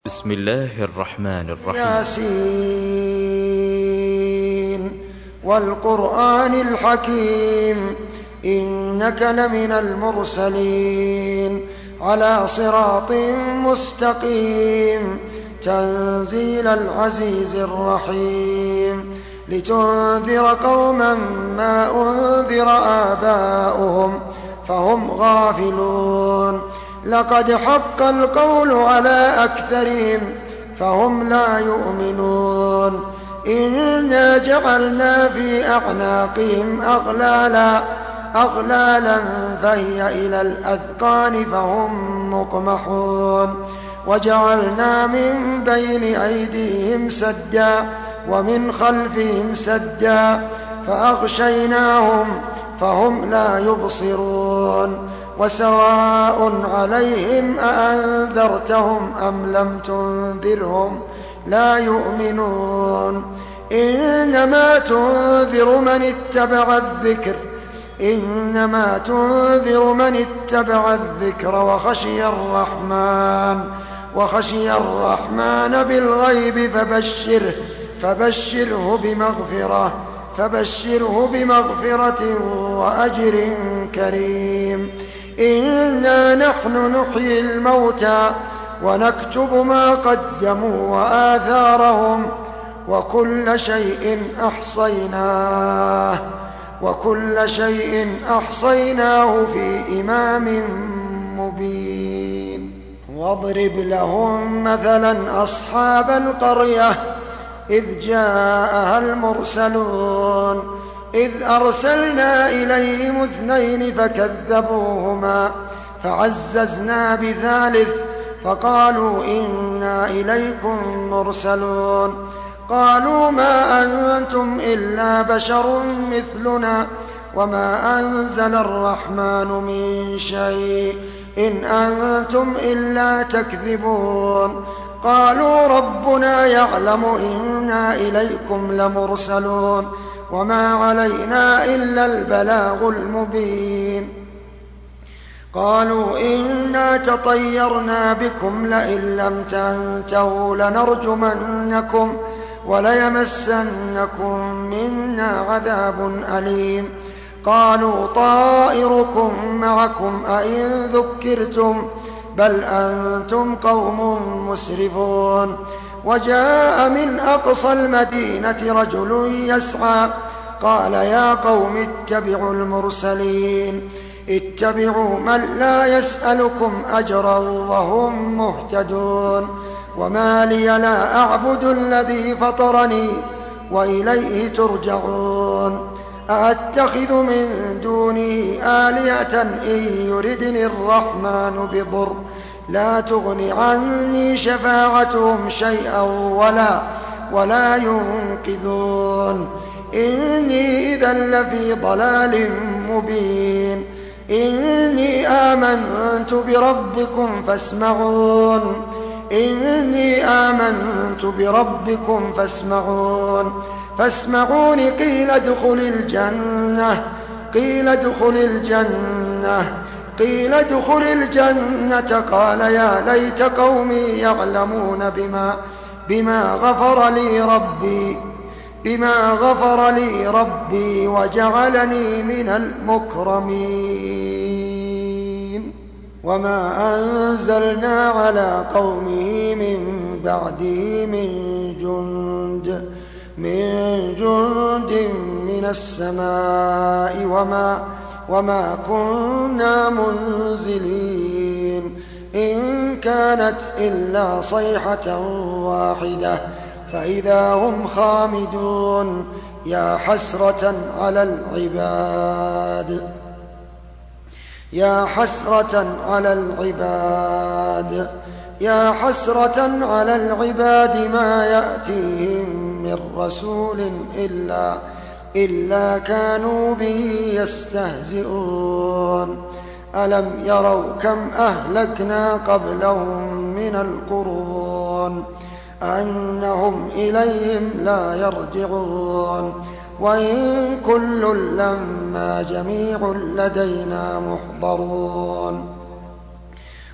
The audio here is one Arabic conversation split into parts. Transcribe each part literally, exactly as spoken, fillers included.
بسم الله الرحمن الرحيم. ياسين والقرآن الحكيم إنك لمن المرسلين على صراط مستقيم تنزيل العزيز الرحيم لتنذر قوما ما أنذر آباؤهم فهم غافلون لقد حق القول على أكثرهم فهم لا يؤمنون إنا جعلنا في أعناقهم أغلالا أغلالا فهي إلى الأذقان فهم مقمحون وجعلنا من بين أيديهم سدا ومن خلفهم سدا فأغشيناهم فهم لا يبصرون وسواء عليهم أأنذرتهم أم لم تنذرهم لا يؤمنون إنما تنذر من اتبع الذكر إنما تنذر من اتبع الذكر وخشي الرحمن وخشي الرحمن بالغيب فبشره فبشره بمغفرة فبشره بمغفرة وأجر كريم إنا نحن نحيي الموتى ونكتب ما قدموا وآثارهم وكل شيء أحصيناه وكل شيء أحصيناه في إمام مبين واضرب لهم مثلا أصحاب القرية إذ جاءها المرسلون إذ أرسلنا إليهم اثنين فكذبوهما فعززنا بثالث فقالوا إنا إليكم مرسلون قالوا ما أنتم إلا بشر مثلنا وما أنزل الرحمن من شيء إن أنتم إلا تكذبون قالوا ربنا يعلم إنا إليكم لمرسلون وما علينا إلا البلاغ المبين قالوا إنا تطيرنا بكم لئن لم تنتهوا لنرجمنكم وليمسنكم منا عذاب أليم قالوا طائركم معكم أئن ذكرتم بل أنتم قوم مسرفون وجاء من أقصى المدينة رجل يسعى قال يا قوم اتبعوا المرسلين اتبعوا من لا يسألكم أجرا وهم مهتدون وما لي لا أعبد الذي فطرني وإليه ترجعون أأتخذ من دونه آلهة إن يردني الرحمن بضر لا تغن عني شفاعتهم شيئا ولا ولا ينقذون إني إذا لفي ضلال مبين إني آمنت بربكم فاسمعون إني آمنت بربكم فاسمعون فاسمعون قيل ادخل الجنة قيل ادخل الجنة قيل ادخل الجنة قال يا ليت قومي يعلمون بما بما غفر لي ربي بما غفر لي ربي وجعلني من المكرمين وما أنزلنا على قومه من بعده من جند من جند من السماء وما وما كنا منزلين إن كانت إلا صيحة واحدة فإذا هم خامدون يا حسرة على العباد يا حسرة على العباد يا حسرة على العباد ما يأتيهم من رسول إلا إلا كانوا به يستهزئون ألم يروا كم أهلكنا قبلهم من القرون أنهم إليهم لا يرجعون وإن كل لما جميع لدينا محضرون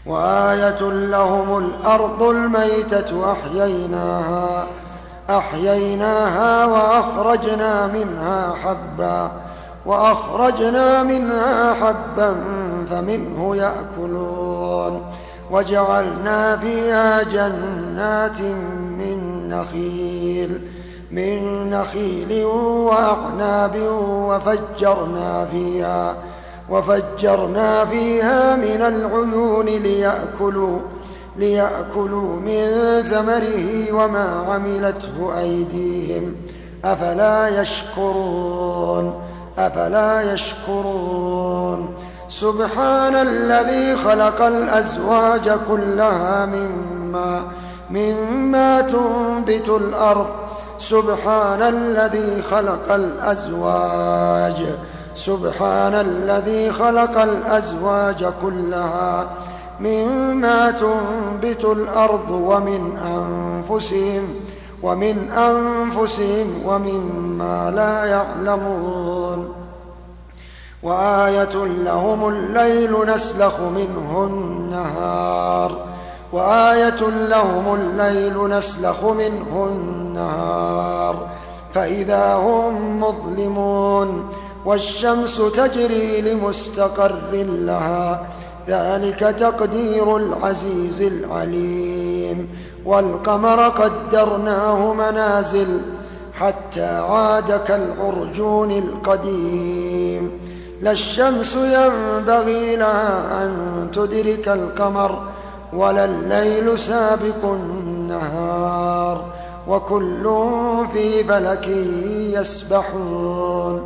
وآية لهم الأرض الميتة أحييناها أحييناها وأخرجنا منها حبا وأخرجنا منها حبا فمنه يأكلون وجعلنا فيها جنات من نخيل من نخيل وأعناب وفجرنا فيها وفجرنا فيها من العيون ليأكلوا ليأكلوا من ثمره وما عملته أيديهم أفلا يشكرون أفلا يشكرون سبحان الذي خلق الأزواج كلها مما مما تنبت الأرض سبحان الذي خلق الأزواج سبحان الذي خلق الأزواج كلها مما تنبت الأرض ومن أنفسهم ومن أنفسهم ومما لا يعلمون وآية لهم الليل نسلخ منه النهار وآية لهم الليل نسلخ منه النهار فإذا هم مظلمون والشمس تجري لمستقر لها ذلك تقدير العزيز العليم والقمر قدرناه منازل حتى عاد كالعرجون القديم لا الشمس ينبغي لها أن تدرك القمر ولا الليل سابق النهار وكل في فلك يسبحون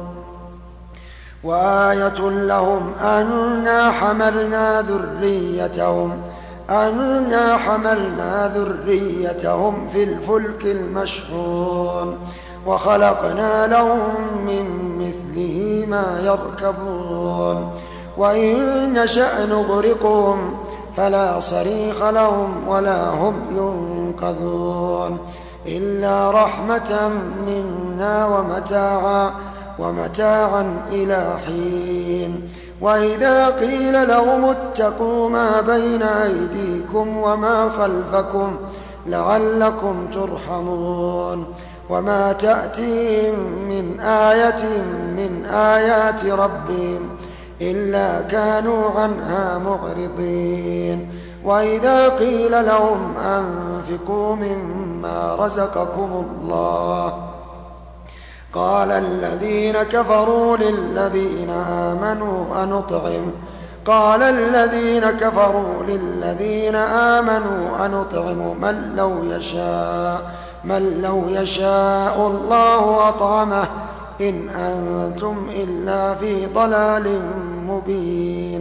وآية لهم أنا حملنا ذريتهم أنا حملنا ذريتهم في الفلك المشحون وخلقنا لهم من مثله ما يركبون وإن نشأ نغرقهم فلا صريخ لهم ولا هم ينقذون إلا رحمة منا ومتاعا ومتاعا إلى حين وإذا قيل لهم اتقوا ما بين أيديكم وما خلفكم لعلكم ترحمون وما تأتيهم من آية من آيات ربهم إلا كانوا عنها معرضين وإذا قيل لهم أنفقوا مما رزقكم الله قال الذين كفروا للذين آمنوا أنطعم قال الذين كفروا للذين آمنوا أنطعم من لو يشاء من لو يشاء الله أطعمه إن أنتم إلا في ضلال مبين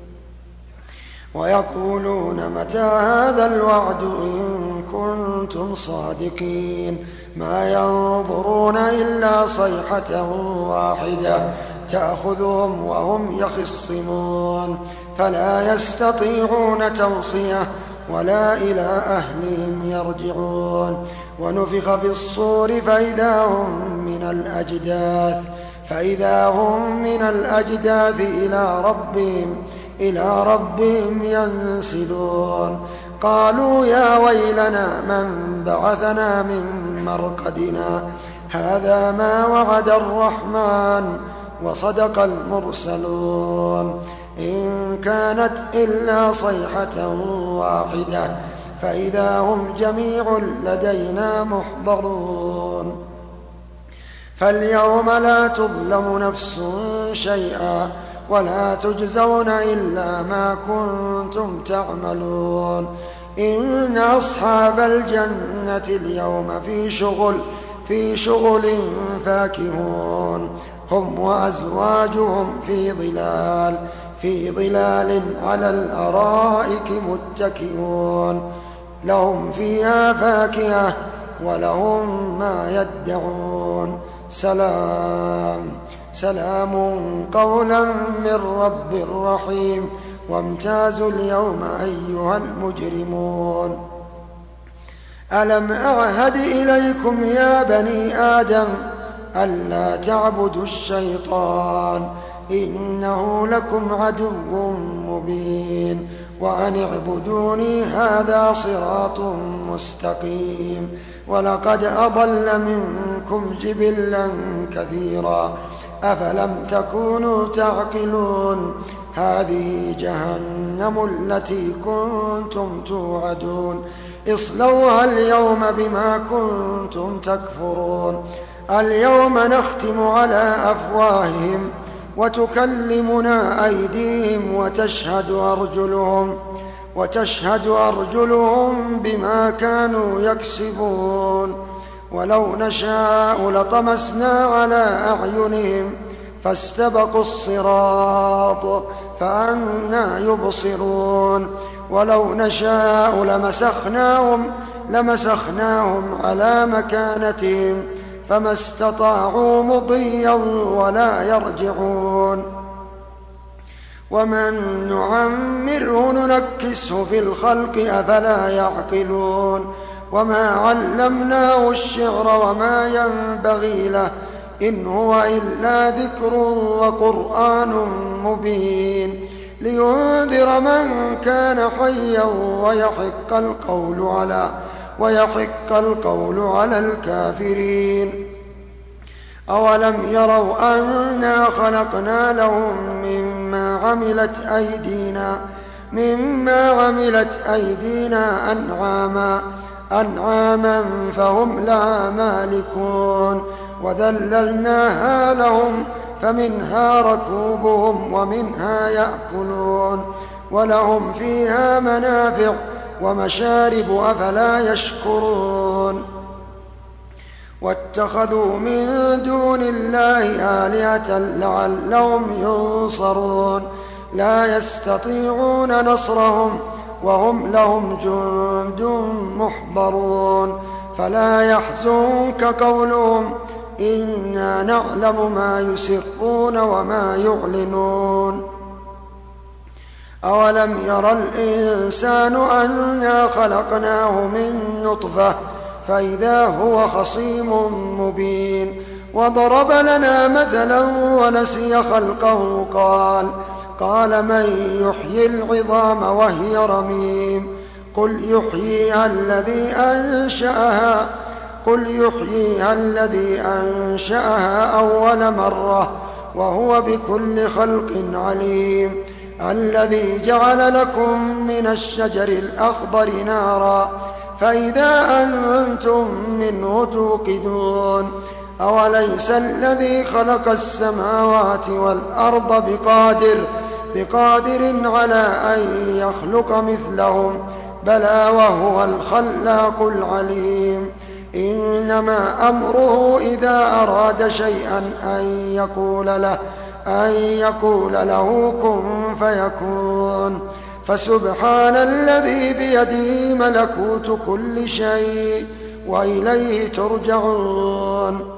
ويقولون متى هذا الوعد إن كنتم صادقين ما ينظرون إلا صيحة واحدة تأخذهم وهم يخصمون فلا يستطيعون توصية ولا إلى أهلهم يرجعون ونفخ في الصور فإذا هم من الأجداث فإذا هم من الأجداث إلى ربهم إلى ربهم ينسلون قالوا يا ويلنا من بعثنا من مرقدنا هذا ما وعد الرحمن وصدق المرسلون إن كانت إلا صيحة واحدة فإذا هم جميع لدينا محضرون فاليوم لا تظلم نفس شيئا ولا تجزون إلا ما كنتم تعملون إن أصحاب الجنة اليوم في شغل في شغل فاكهون هم وأزواجهم في ظلال في ظلال على الأرائك متكئون لهم فيها فاكهة ولهم ما يدعون سلام سلام قولا من رب رحيم وامتازوا اليوم أيها المجرمون ألم أعهد إليكم يا بني آدم ألا تعبدوا الشيطان إنه لكم عدو مبين وأن اعبدوني هذا صراط مستقيم. ولقد أضل منكم جبلا كثيرا أفلم تكونوا تعقلون. هذه جهنم التي كنتم توعدون اصلوها اليوم بما كنتم تكفرون. اليوم نختم على أفواههم وتكلمنا أيديهم وتشهد أرجلهم وتشهد أرجلهم بما كانوا يكسبون. ولو نشاء لطمسنا على أعينهم فاستبقوا الصراط فأنى يبصرون. ولو نشاء لمسخناهم لمسخناهم على مكانتهم فما استطاعوا مضيا ولا يرجعون. ومن نعمره ننكسه في الخلق أفلا يعقلون. وما علمناه الشعر وما ينبغي له إن هو إلا ذكر وقرآن مبين لينذر من كان حيا ويحق القول على ويحق القول على الكافرين. أولم يروا أنا خلقنا لهم مما عملت أيدينا مما عملت أيدينا أنعاما أنعاما فهم لها مالكون. وذللناها لهم فمنها ركوبهم ومنها يأكلون ولهم فيها منافع ومشارب أفلا يشكرون. واتخذوا من دون الله آلهة لعلهم ينصرون لا يستطيعون نصرهم وهم لهم جند محضرون. فلا يحزنك قولهم إنا نعلم ما يسرون وما يعلنون. أولم يرى الإنسان أنا خلقناه من نطفة فإذا هو خصيم مبين. وضرب لنا مثلا ونسي خلقه قال قال من يحيي العظام وهي رميم قل يحييها الذي أنشأها قل يحييها الذي أنشأها أول مرة وهو بكل خلق عليم. الذي جعل لكم من الشجر الأخضر نارا فإذا أنتم منه توقدون. أوليس الذي خلق السماوات والأرض بقادر بقادر على أن يخلق مثلهم بلى وهو الخلاق العليم. إنما أمره إذا أراد شيئا أن يقول له أن يقول له كن فيكون. فسبحان الذي بيده ملكوت كل شيء وإليه ترجعون.